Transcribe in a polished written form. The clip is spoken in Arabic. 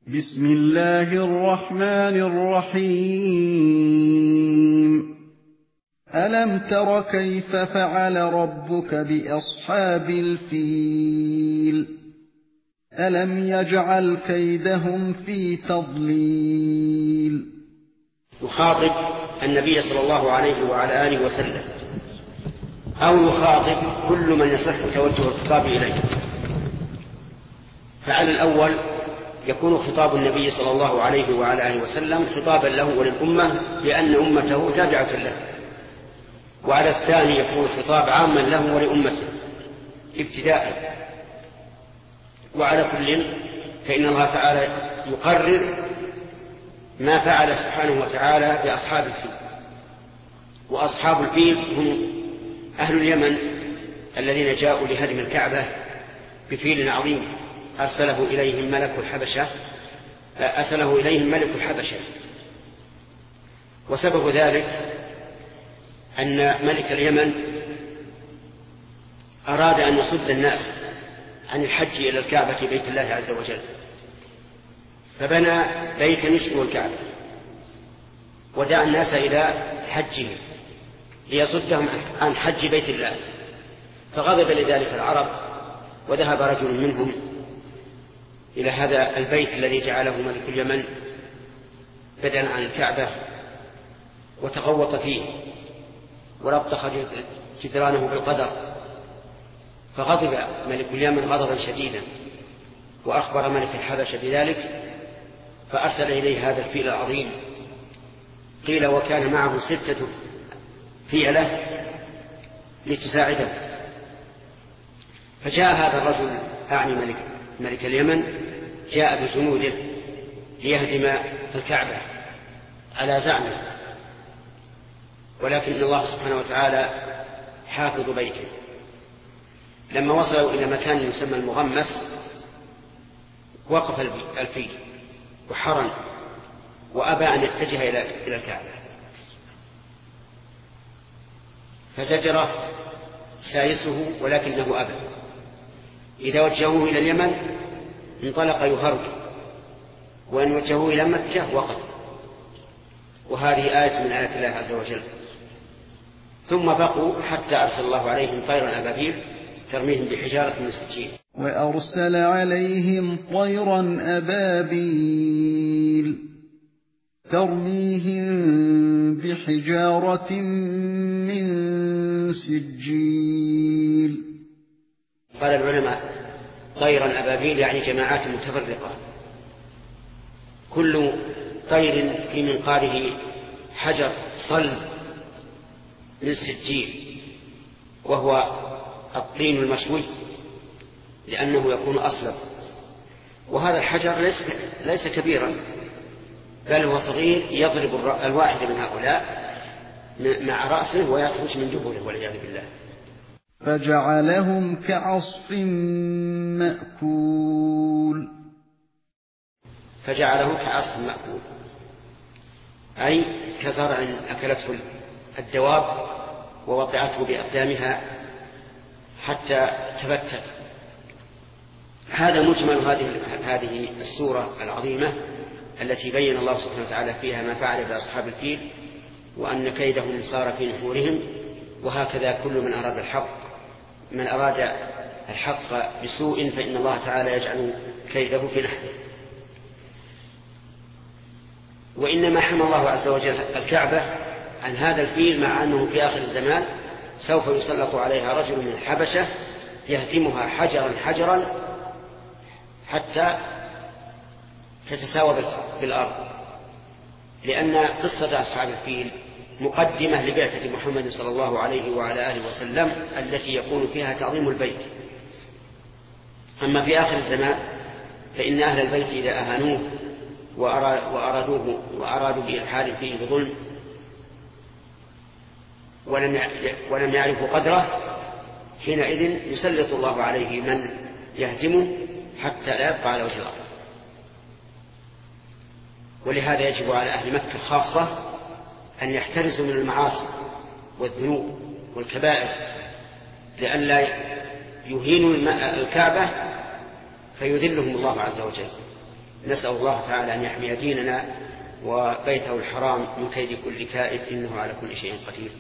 بسم الله الرحمن الرحيم. ألم تر كيف فعل ربك بأصحاب الفيل؟ ألم يجعل كيدهم في تضليل. يخاطب النبي صلى الله عليه وعلى آله وسلم، أو يخاطب كل من يصح توجه الخطاب إليه. فعلى الأول يكون خطاب النبي صلى الله عليه وعلى آله وسلم خطابا له وللأمة لأن أمته تابعة له، وعلى الثاني يكون خطاب عاما له ولأمته ابتداء. وعلى كل فإن الله تعالى يقرر ما فعل سبحانه وتعالى بأصحاب الفيل. وأصحاب الفيل هم أهل اليمن الذين جاءوا لهدم الكعبة بفيل عظيم أرسله إليهم ملك الحبشة. وسبب ذلك أن ملك اليمن أراد أن يصد الناس عن الحج إلى الكعبة بيت الله عز وجل، فبنى بيتا يشبه الكعبة ودعا الناس إلى حجه ليصدهم عن حج بيت الله. فغضب لذلك العرب، وذهب رجل منهم إلى هذا البيت الذي جعله ملك اليمن بدلا عن الكعبة وتغوط فيه ولطخ جدرانه بالقدر. فغضب ملك اليمن غضبا شديدا وأخبر ملك الحبشة بذلك، فأرسل إليه هذا الفيل العظيم، قيل وكان معه 6 فيلة لتساعده. فجاء هذا الرجل أعني ملك اليمن، جاء بجنوده ليهدم الكعبة على زعمه، ولكن الله سبحانه وتعالى حافظ بيته. لما وصلوا إلى مكان يسمى المغمس وقف الفيل وحرن وأبى أن يتجه إلى الكعبة، فزجره سايسه ولكنه أبى. إذا وجهوه إلى اليمن انطلق يهرب، وإن وجهوه إلى مكة وقف. وهذه آية من آيات الله عز وجل. ثم بقوا حتى أرسل الله عليهم طيرا أبابيل ترميهم بحجارة من سجيل. وأرسل عليهم طيرا أبابيل ترميهم بحجارة من سجيل. قال العلماء طيرا أبابيل يعني جماعات متفرقة، كل طير في منقاره حجر صلب من سجيل، وهو الطين المشوي لأنه يكون أصلب. وهذا الحجر ليس كبيرا، بل هو صغير يضرب الواحد من هؤلاء مع رأسه ويخرج من دبره والعياذ بالله. فجعلهم كعصف مأكول. فجعلهم كعصف مأكول أي كزرع أكلته الدواب ووضعته بأقدامها حتى تفتت. هذا مجمل هذه السورة العظيمة التي بين الله سبحانه وتعالى فيها ما فعل بأصحاب الفيل، وأن كيدهم صار في نحورهم. وهكذا كل من أراد الحق بسوء فإن الله تعالى يجعل كيده في نحره. وإنما حمى الله عز وجل الكعبة عن هذا الفيل، مع أنه في آخر الزمان سوف يسلط عليها رجل من الحبشة يهدمها حجرا حجرا حتى تتساوى بالأرض. لأن قصة أصحاب الفيل مقدمة لبعثة محمد صلى الله عليه وعلى آله وسلم التي يكون فيها تعظيم البيت. أما في آخر الزمان فإن أهل البيت إذا أهانوه وأرادوا بإلحاد فيه بظلم ولم يعرفوا قدره، حينئذ يسلط الله عليه من يهدمه حتى لا يبقى على وجه الأرض. ولهذا يجب على أهل مكة خاصة أن يحترزوا من المعاصي والذنوب والكبائر لئلا يهينوا الكعبة فيذلهم الله عز وجل. نسأل الله تعالى أن يحمي ديننا وبيته الحرام من كيد كل كائد، إنه على كل شيء قدير.